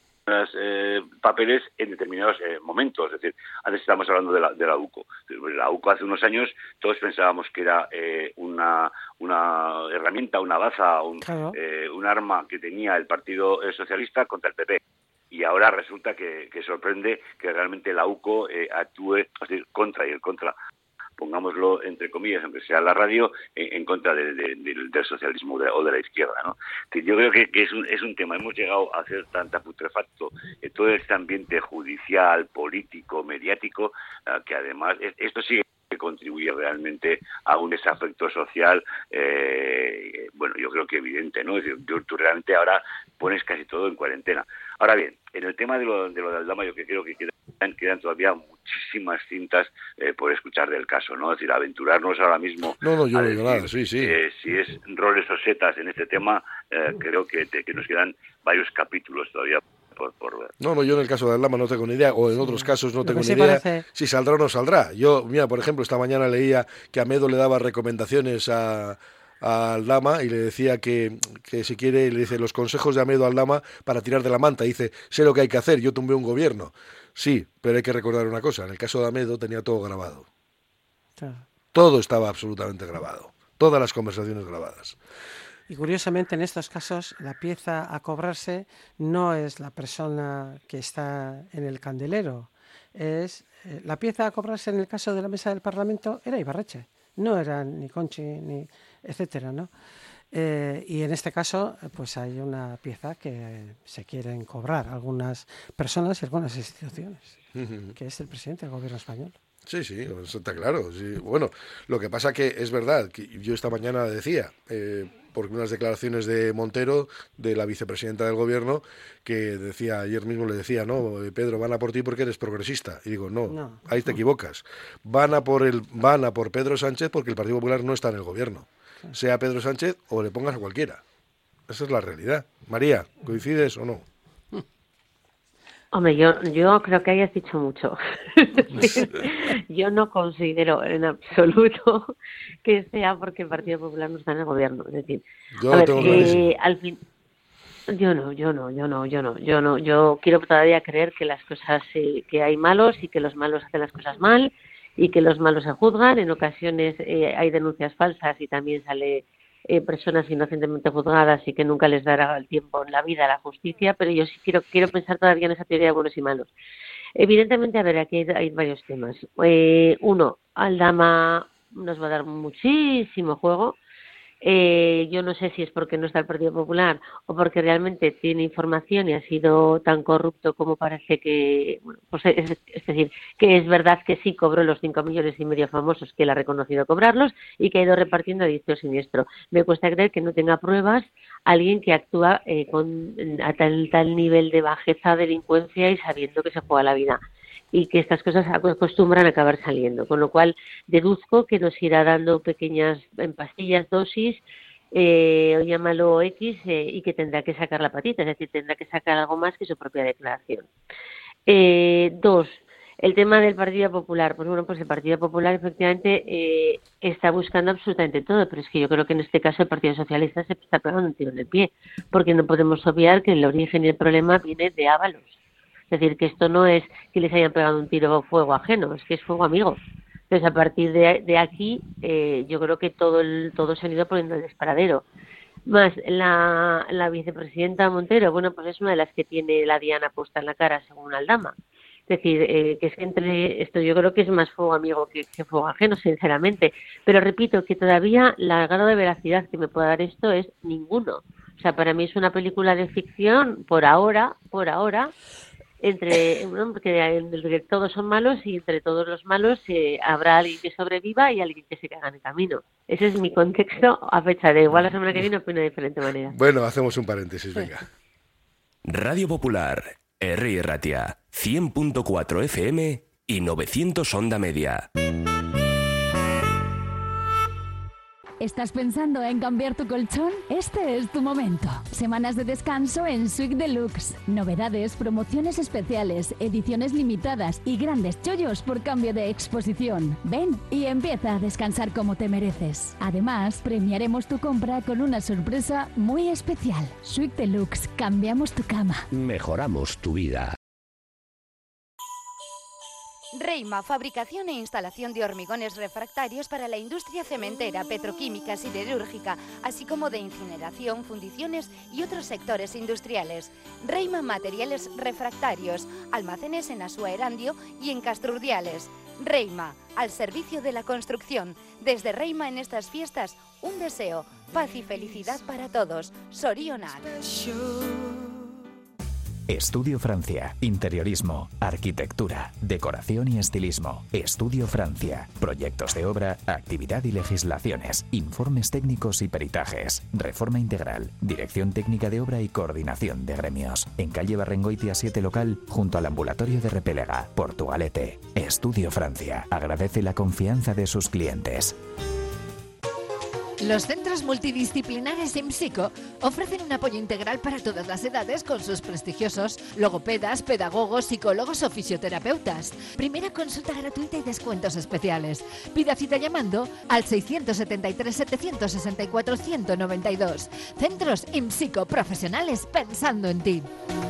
papeles en determinados momentos. Es decir, antes estábamos hablando de la UCO. La UCO hace unos años todos pensábamos que era una herramienta, una baza, un arma que tenía el Partido Socialista contra el PP. Y ahora resulta que sorprende que realmente la UCO actúe, es decir, contra, y el contra, pongámoslo entre comillas, aunque sea la radio, en contra del socialismo o de la izquierda, ¿no? Que yo creo que es un tema. Hemos llegado a hacer tanta putrefacto todo este ambiente judicial, político, mediático, que además esto sigue que contribuye realmente a un desafecto social, bueno, yo creo que evidente, ¿no? Es decir, tú realmente ahora pones casi todo en cuarentena. Ahora bien, en el tema de lo de Aldama, yo creo que quedan todavía muchísimas cintas por escuchar del caso, ¿no? Es decir, aventurarnos ahora mismo yo no digo nada, sí. Si es roles o setas en este tema, creo que nos quedan varios capítulos todavía por ver. No, yo en el caso de Aldama no tengo ni idea, o en otros casos no tengo ni idea si saldrá o no saldrá. Yo, mira, por ejemplo, esta mañana leía que Amedo le daba recomendaciones a Aldama y le decía que si quiere, le dice los consejos de Amedo a Aldama para tirar de la manta. Dice, sé lo que hay que hacer, yo tumbé un gobierno. Sí, pero hay que recordar una cosa, en el caso de Amedo tenía todo grabado. Claro. Todo estaba absolutamente grabado, todas las conversaciones grabadas. Y curiosamente en estos casos la pieza a cobrarse no es la persona que está en el candelero, es la pieza a cobrarse en el caso de la mesa del Parlamento era Ibarretxe, no era ni Conchi ni etcétera, ¿no? Y en este caso pues hay una pieza que se quieren cobrar algunas personas y algunas instituciones, que es el presidente del gobierno español. Sí, eso está claro. Sí. Bueno, lo que pasa que es verdad, que yo esta mañana decía, por unas declaraciones de Montero, de la vicepresidenta del gobierno, que decía, ayer mismo le decía, no, Pedro, van a por ti porque eres progresista. Y digo, no, ahí te equivocas. Van a por Pedro Sánchez porque el Partido Popular no está en el gobierno. Sea Pedro Sánchez o le pongas a cualquiera. Esa es la realidad. María, ¿coincides o no? Hombre, yo creo que hayas dicho mucho. Yo no considero en absoluto que sea porque el Partido Popular no está en el gobierno. Es decir, yo lo tengo clarísimo. Al fin, yo no. Yo quiero todavía creer que las cosas, que hay malos y que los malos hacen las cosas mal y que los malos se juzgan. En ocasiones hay denuncias falsas y también sale personas inocentemente juzgadas y que nunca les dará el tiempo en la vida a la justicia, pero yo sí quiero pensar todavía en esa teoría de buenos y malos. Evidentemente, a ver, aquí hay varios temas. Uno, Aldama nos va a dar muchísimo juego. Yo no sé si es porque no está el Partido Popular o porque realmente tiene información y ha sido tan corrupto como parece que, bueno, pues es decir, que es verdad que sí cobró los 5,5 millones famosos, que él ha reconocido cobrarlos y que ha ido repartiendo a diestro y siniestro. Me cuesta creer que no tenga pruebas alguien que actúa a tal nivel de bajeza, delincuencia y sabiendo que se juega la vida. Y que estas cosas acostumbran a acabar saliendo, con lo cual deduzco que nos irá dando pequeñas en pastillas, dosis, o llámalo X, y que tendrá que sacar la patita, es decir, tendrá que sacar algo más que su propia declaración. 2. El tema del Partido Popular. Pues bueno, pues el Partido Popular efectivamente está buscando absolutamente todo, pero es que yo creo que en este caso el Partido Socialista se está pegando un tiro en el pie, porque no podemos obviar que el origen y el problema viene de Ábalos. Es decir, que esto no es que les hayan pegado un tiro o fuego ajeno, es que es fuego amigo. Entonces, a partir de aquí, yo creo que todo se han ido poniendo el disparadero. Más la vicepresidenta Montero, bueno, pues es una de las que tiene la diana puesta en la cara, según Aldama. Es decir, que es que entre esto yo creo que es más fuego amigo que fuego ajeno, sinceramente. Pero repito que todavía el grado de veracidad que me puede dar esto es ninguno. O sea, para mí es una película de ficción, por ahora, porque todos son malos y entre todos los malos habrá alguien que sobreviva y alguien que se caiga en el camino. Ese es mi contexto a fecha de igual la semana que viene opino de diferente manera. Bueno, hacemos un paréntesis, venga. Radio Popular, Herri Ratia, 100.4 FM y 900 onda media. ¿Estás pensando en cambiar tu colchón? Este es tu momento. Semanas de descanso en Suite Deluxe. Novedades, promociones especiales, ediciones limitadas y grandes chollos por cambio de exposición. Ven y empieza a descansar como te mereces. Además, premiaremos tu compra con una sorpresa muy especial. Suite Deluxe. Cambiamos tu cama. Mejoramos tu vida. Reima, fabricación e instalación de hormigones refractarios para la industria cementera, petroquímica, siderúrgica, así como de incineración, fundiciones y otros sectores industriales. Reima Materiales Refractarios, almacenes en Asúa Erandio y en Castrurdiales. Reima, al servicio de la construcción. Desde Reima en estas fiestas, un deseo, paz y felicidad para todos. Sorionak. Estudio Francia. Interiorismo, arquitectura, decoración y estilismo. Estudio Francia. Proyectos de obra, actividad y legislaciones. Informes técnicos y peritajes. Reforma integral. Dirección técnica de obra y coordinación de gremios. En calle Barrengoitia 7 local, junto al ambulatorio de Repélega, Portugalete. Estudio Francia. Agradece la confianza de sus clientes. Los centros multidisciplinares IMSICO ofrecen un apoyo integral para todas las edades con sus prestigiosos logopedas, pedagogos, psicólogos o fisioterapeutas. Primera consulta gratuita y descuentos especiales. Pida cita llamando al 673-764-192. Centros IMSICO, profesionales pensando en ti.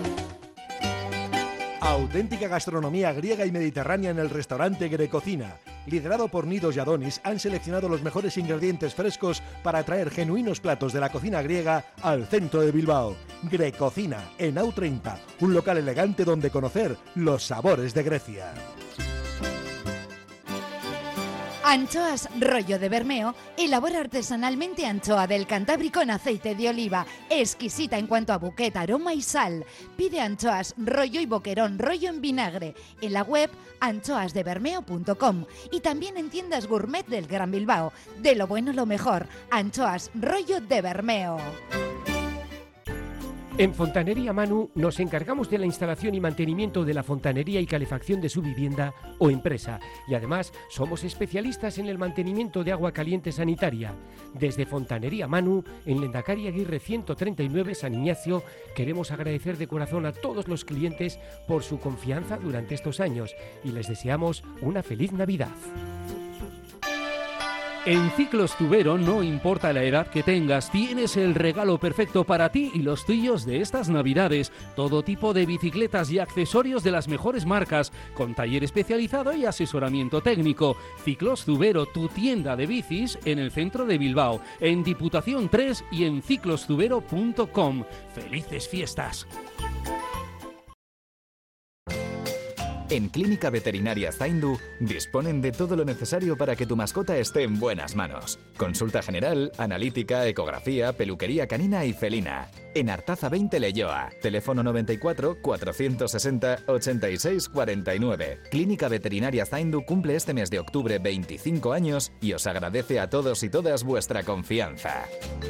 Auténtica gastronomía griega y mediterránea en el restaurante Grecocina. Liderado por Nidos y Adonis, han seleccionado los mejores ingredientes frescos para traer genuinos platos de la cocina griega al centro de Bilbao. Grecocina, en AU30, un local elegante donde conocer los sabores de Grecia. Anchoas Rollo de Bermeo elabora artesanalmente anchoa del Cantábrico en aceite de oliva, exquisita en cuanto a bouquet, aroma y sal. Pide anchoas rollo y boquerón rollo en vinagre en la web anchoasdebermeo.com y también en tiendas gourmet del Gran Bilbao. De lo bueno lo mejor, Anchoas Rollo de Bermeo. En Fontanería Manu nos encargamos de la instalación y mantenimiento de la fontanería y calefacción de su vivienda o empresa, y además somos especialistas en el mantenimiento de agua caliente sanitaria. Desde Fontanería Manu, en Lendakari Aguirre 139 San Ignacio, queremos agradecer de corazón a todos los clientes por su confianza durante estos años y les deseamos una feliz Navidad. En Ciclos Tubero, no importa la edad que tengas, tienes el regalo perfecto para ti y los tuyos de estas Navidades. Todo tipo de bicicletas y accesorios de las mejores marcas, con taller especializado y asesoramiento técnico. Ciclos Tubero, tu tienda de bicis en el centro de Bilbao, en Diputación 3 y en ciclostubero.com. ¡Felices fiestas! En Clínica Veterinaria Zaindu disponen de todo lo necesario para que tu mascota esté en buenas manos. Consulta general, analítica, ecografía, peluquería canina y felina. En Artaza 20 Leioa, teléfono 94 460 86 49. Clínica Veterinaria Zaindu cumple este mes de octubre 25 años y os agradece a todos y todas vuestra confianza.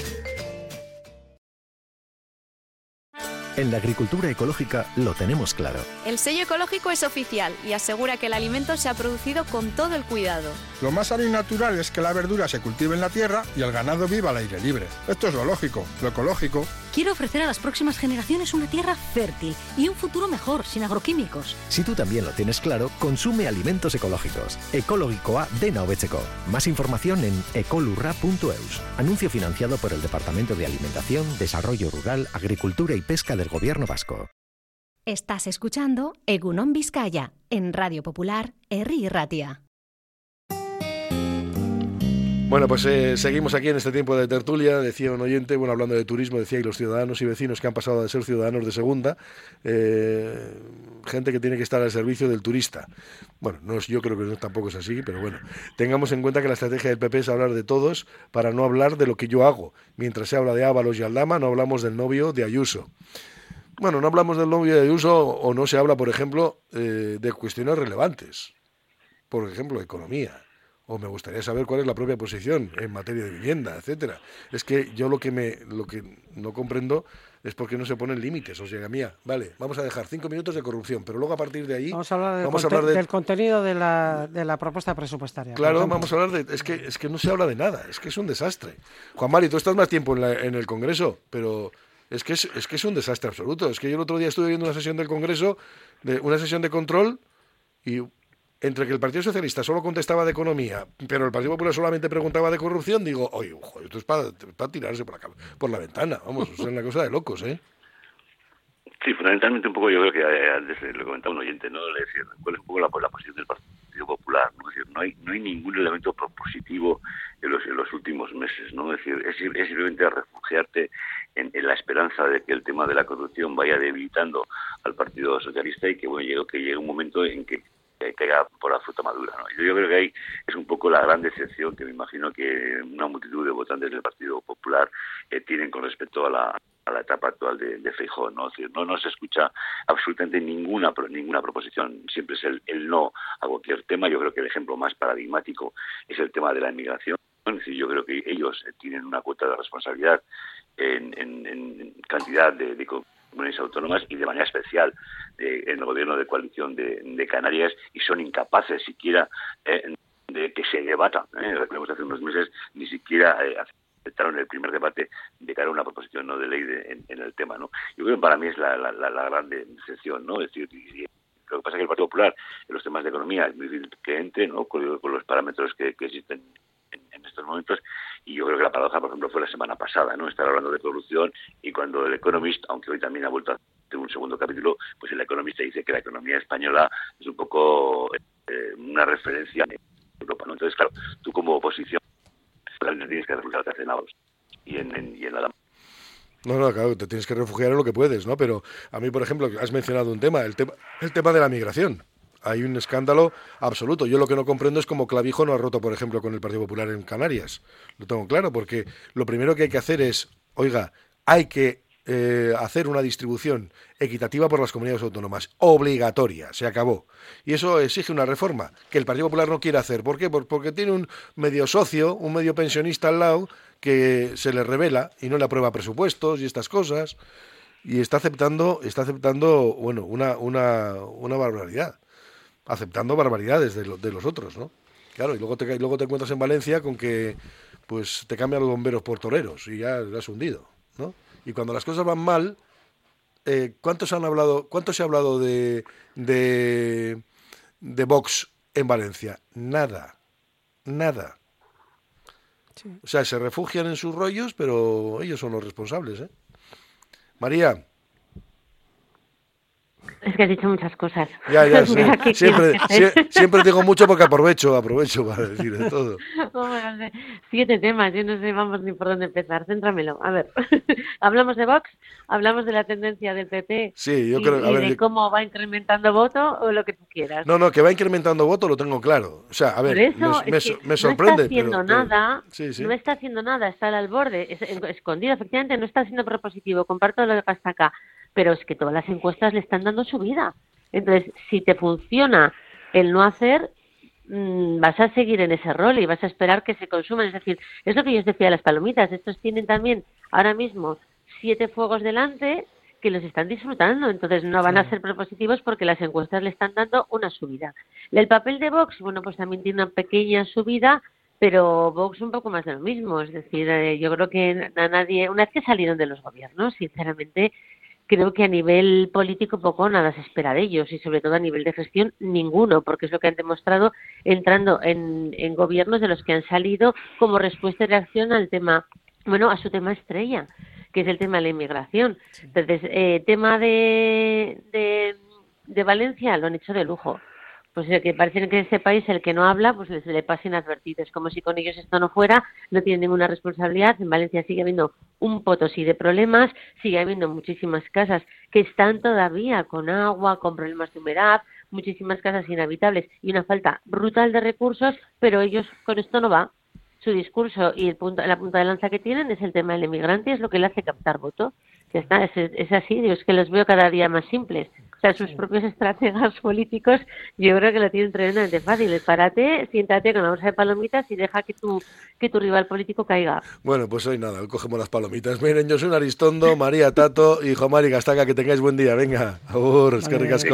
En la agricultura ecológica lo tenemos claro. El sello ecológico es oficial y asegura que el alimento se ha producido con todo el cuidado. Lo más sano y natural es que la verdura se cultive en la tierra y el ganado viva al aire libre. Esto es lo lógico, lo ecológico. Quiero ofrecer a las próximas generaciones una tierra fértil y un futuro mejor, sin agroquímicos. Si tú también lo tienes claro, consume alimentos ecológicos. Ekologikoa dena hobetzeko. Más información en ecolurra.eus. Anuncio financiado por el Departamento de Alimentación, Desarrollo Rural, Agricultura y Pesca del Gobierno Vasco. Estás escuchando Egunon Vizcaya, en Radio Popular, Herri Ratia. Bueno, pues seguimos aquí en este tiempo de tertulia. Decía un oyente, bueno, hablando de turismo, decía, y los ciudadanos y vecinos que han pasado de ser ciudadanos de segunda, gente que tiene que estar al servicio del turista. Bueno, yo creo que tampoco es así, pero bueno, tengamos en cuenta que la estrategia del PP es hablar de todos para no hablar de lo que yo hago. Mientras se habla de Ábalos y Aldama, no hablamos del novio de Ayuso. Bueno, no hablamos del novio de Ayuso o no se habla, por ejemplo, de cuestiones relevantes. Por ejemplo, economía. O me gustaría saber cuál es la propia posición en materia de vivienda, etcétera. Es que yo lo que no comprendo es por qué no se ponen límites. O sea, mía, vale, vamos a dejar 5 minutos de corrupción, pero luego a partir de ahí vamos a hablar del contenido de la propuesta presupuestaria. Claro, vamos a hablar de... Es que no se habla de nada, es que es un desastre. Juan Mari, tú estás más tiempo en el Congreso, pero es que es un desastre absoluto. Es que yo el otro día estuve viendo una sesión del Congreso, una sesión de control, y... entre que el Partido Socialista solo contestaba de economía, pero el Partido Popular solamente preguntaba de corrupción, digo, oye, ojo, esto es para tirarse por la ventana, vamos, es una cosa de locos, ¿eh? Sí, fundamentalmente un poco yo creo que antes lo comentaba un oyente, ¿no? Es decir, cuál es un poco la posición del Partido Popular, ¿no? Es decir, no hay ningún elemento propositivo en los últimos meses, ¿no? Es decir, es simplemente refugiarte en la esperanza de que el tema de la corrupción vaya debilitando al Partido Socialista y que, bueno, llegue un momento en que caiga por la fruta madura, ¿no? Yo creo que ahí es un poco la gran decepción que me imagino que una multitud de votantes del Partido Popular tienen con respecto a la etapa actual de Feijóo, ¿no? Es decir, no se escucha absolutamente ninguna proposición, siempre es el no a cualquier tema. Yo creo que el ejemplo más paradigmático es el tema de la inmigración. Es decir, yo creo que ellos tienen una cuota de responsabilidad en cantidad de comunidades autónomas y de manera especial en el gobierno de coalición de Canarias, y son incapaces siquiera de que se debata. Recordemos hace unos meses ni siquiera aceptaron el primer debate de cara a una proposición no de ley en el tema, ¿no? Yo creo que para mí es la gran decepción, ¿no? Es decir, lo que pasa es que el Partido Popular en los temas de economía es muy difícil que entre, ¿no? Con los parámetros que existen en estos momentos, y yo creo que la paradoja, por ejemplo, fue la semana pasada, ¿no? Estar hablando de corrupción y cuando el Economist, aunque hoy también ha vuelto a hacer un segundo capítulo, pues el Economist dice que la economía española es un poco una referencia en Europa, ¿no? Entonces, claro, tú como oposición tienes que refugiarte en Ábalos y en la... No, claro, te tienes que refugiar en lo que puedes, ¿no? Pero a mí, por ejemplo, has mencionado un tema, el tema de la migración. hay un escándalo absoluto. Yo lo que no comprendo es cómo Clavijo no ha roto, por ejemplo, con el Partido Popular en Canarias. Lo tengo claro, porque lo primero que hay que hacer es, oiga, hay que hacer una distribución equitativa por las comunidades autónomas, obligatoria, se acabó. Y eso exige una reforma que el Partido Popular no quiere hacer. ¿Por qué? Porque tiene un medio socio, un medio pensionista al lado que se le revela y no le aprueba presupuestos y estas cosas, y está aceptando bueno, una barbaridad, aceptando barbaridades de los otros, ¿no? Claro, y luego te encuentras en Valencia con que pues te cambian los bomberos por toreros y ya lo has hundido, ¿no? Y cuando las cosas van mal, ¿cuánto se ha hablado de Vox en Valencia? Nada. Sí. O sea, se refugian en sus rollos, pero ellos son los responsables, ¿eh? María. Es que has dicho muchas cosas. Ya, siempre digo mucho porque aprovecho para decir de todo. 7 temas, yo no sé, vamos ni por dónde empezar. Céntramelo. A ver, hablamos de Vox, hablamos de la tendencia del PP. Sí, yo creo, y de cómo va incrementando voto o lo que tú quieras. No, que va incrementando voto lo tengo claro. O sea, a ver, eso, me sorprende. No está haciendo nada, sí. No está haciendo nada, está al borde, escondido, efectivamente, no está siendo propositivo. Comparto lo de hasta acá. Pero es que todas las encuestas le están dando subida. Entonces, si te funciona el no hacer, vas a seguir en ese rol y vas a esperar que se consuman. Es decir, es lo que yo os decía de las palomitas. Estos tienen también ahora mismo 7 fuegos delante que los están disfrutando. Entonces, no van a ser propositivos porque las encuestas le están dando una subida. El papel de Vox, bueno, pues también tiene una pequeña subida, pero Vox un poco más de lo mismo. Es decir, yo creo que a nadie, una vez que salieron de los gobiernos, sinceramente, creo que a nivel político poco nada se espera de ellos y sobre todo a nivel de gestión ninguno, porque es lo que han demostrado entrando en gobiernos de los que han salido como respuesta y reacción al tema, bueno, a su tema estrella, que es el tema de la inmigración. Entonces, tema de Valencia lo han hecho de lujo. Pues que parece que en ese país el que no habla, pues se le pasa inadvertido. Es como si con ellos esto no fuera, no tienen ninguna responsabilidad. En Valencia sigue habiendo un potosí de problemas, sigue habiendo muchísimas casas que están todavía con agua, con problemas de humedad, muchísimas casas inhabitables y una falta brutal de recursos, pero ellos con esto no va. Su discurso y la punta de lanza que tienen es el tema del inmigrante, es lo que le hace captar voto. Ya está, es así, es que los veo cada día más simples. O sea, sus propios estrategas políticos yo creo que lo tienen tremendamente fácil. Párate, siéntate con la bolsa de palomitas y deja que tu rival político caiga. Bueno, pues hoy nada, hoy cogemos las palomitas. Miren, yo soy Aristondo, María Tato y Jomari Gastaca, que tengáis buen día. Venga, es que ricasco.